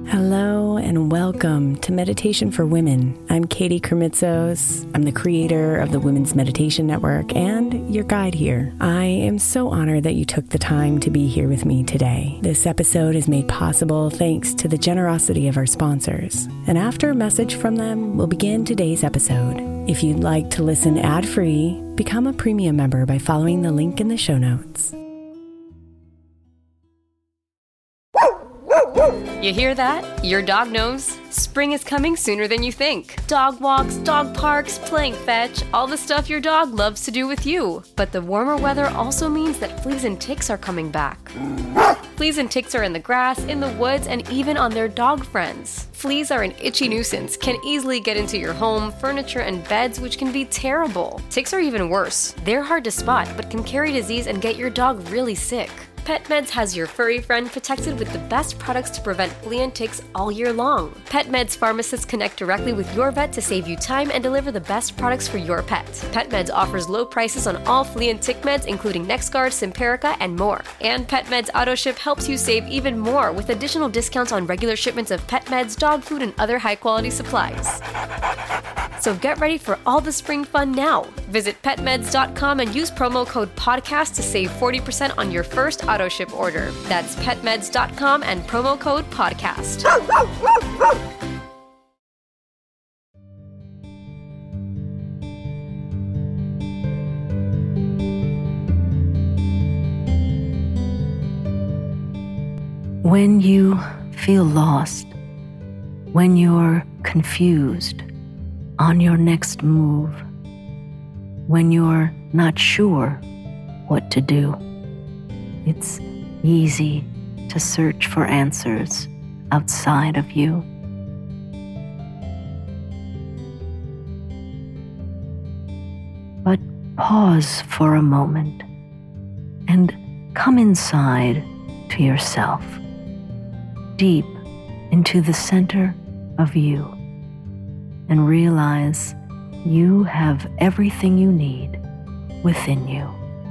Hello and welcome to Meditation for Women. I'm Katie Kermitzos. I'm the creator of the Women's Meditation Network and your guide here. I am so honored that you took the time to be here with me today. This episode is made possible thanks to the generosity of our sponsors. And after a message from them, we'll begin today's episode. If you'd like to listen ad-free, become a premium member by following the link in the show notes. You hear that? Your dog knows. Spring is coming sooner than you think. Dog walks, dog parks, playing fetch, all the stuff your dog loves to do with you. But the warmer weather also means that fleas and ticks are coming back. Fleas and ticks are in the grass, in the woods, and even on their dog friends. Fleas are an itchy nuisance, can easily get into your home, furniture, and beds, which can be terrible. Ticks are even worse. They're hard to spot, but can carry disease and get your dog really sick. PetMeds has your furry friend protected with the best products to prevent flea and ticks all year long. PetMeds pharmacists connect directly with your vet to save you time and deliver the best products for your pet. PetMeds offers low prices on all flea and tick meds, including NexGard, Simparica, and more. And PetMeds AutoShip helps you save even more with additional discounts on regular shipments of pet meds, dog food, and other high-quality supplies. So get ready for all the spring fun now. Visit petmeds.com and use promo code PODCAST to save 40% on your first AutoShip order. That's petmeds.com and promo code PODCAST. When you feel lost, when you're confused on your next move, when you're not sure what to do, it's easy to search for answers outside of you. But pause for a moment and come inside to yourself, deep into the center of you, and realize you have everything you need within you.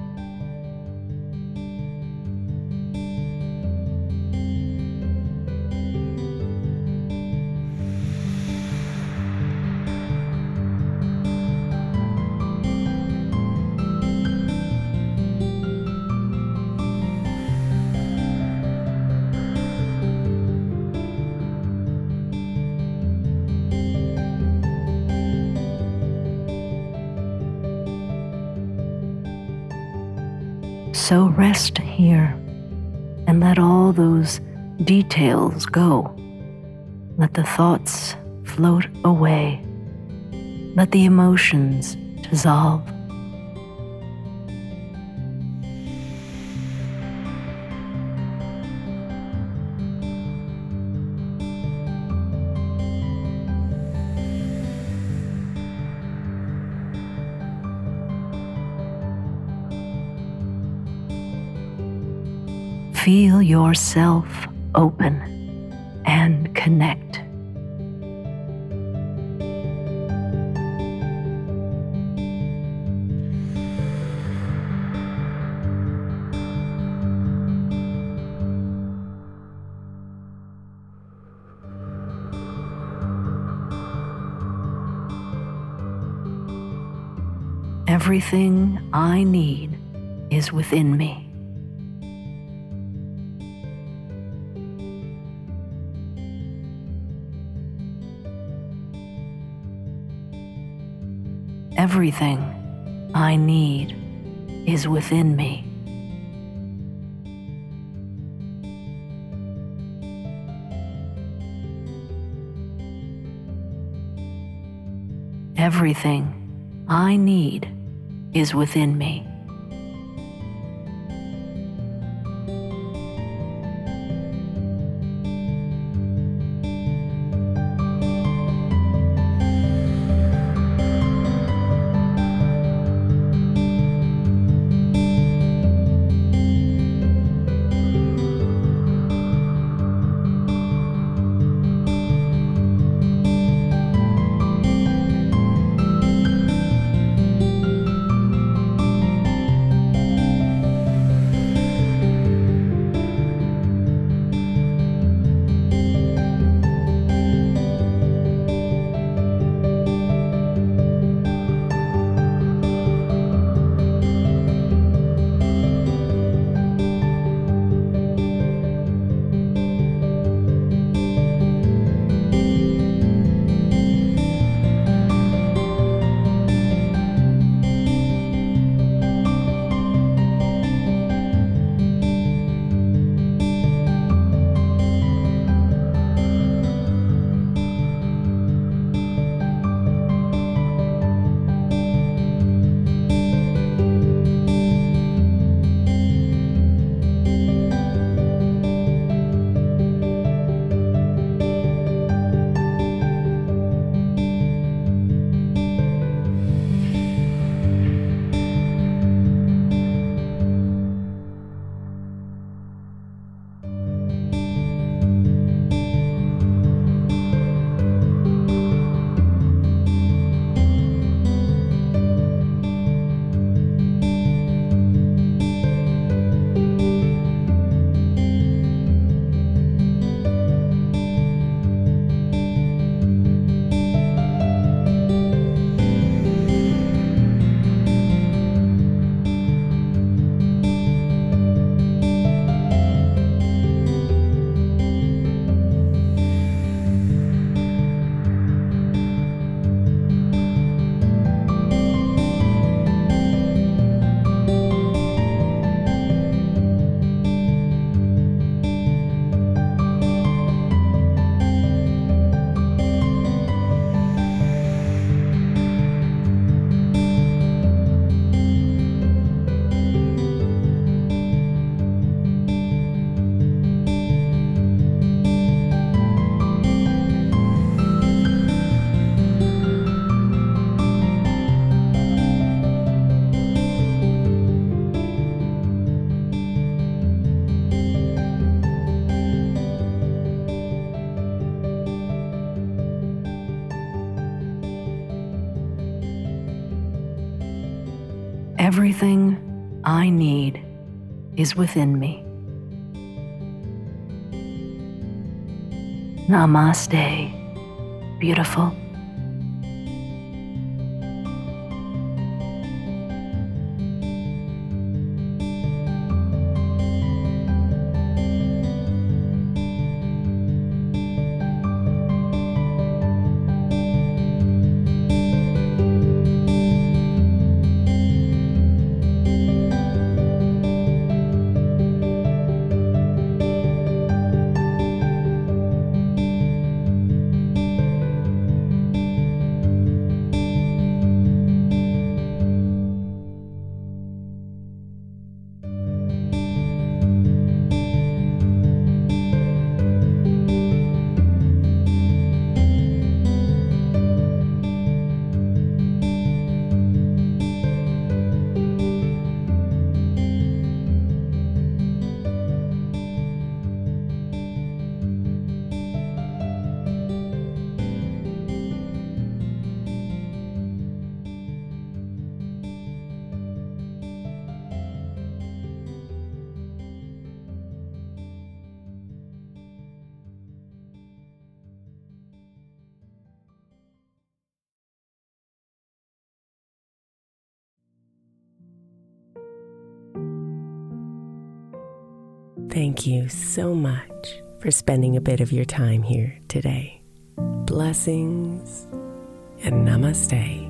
So rest here and let all those details go. Let the thoughts float away. Let the emotions dissolve. Feel yourself open and connect. Everything I need is within me. Everything I need is within me. Everything I need is within me. Everything I need is within me. Namaste, beautiful. Thank you so much for spending a bit of your time here today. Blessings and namaste.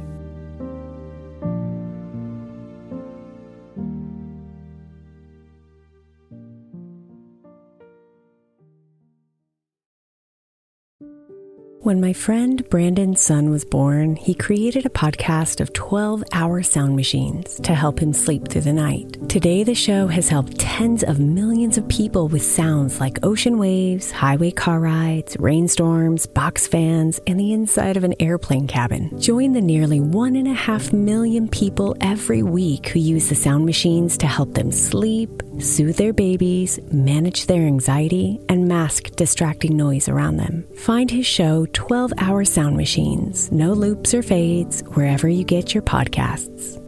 When my friend Brandon's son was born, he created a podcast of 12-hour sound machines to help him sleep through the night. Today, the show has helped tens of millions of people with sounds like ocean waves, highway car rides, rainstorms, box fans, and the inside of an airplane cabin. Join the nearly 1.5 million people every week who use the sound machines to help them sleep, soothe their babies, manage their anxiety, and mask distracting noise around them. Find his show 12-Hour Sound Machines, no loops or fades, wherever you get your podcasts.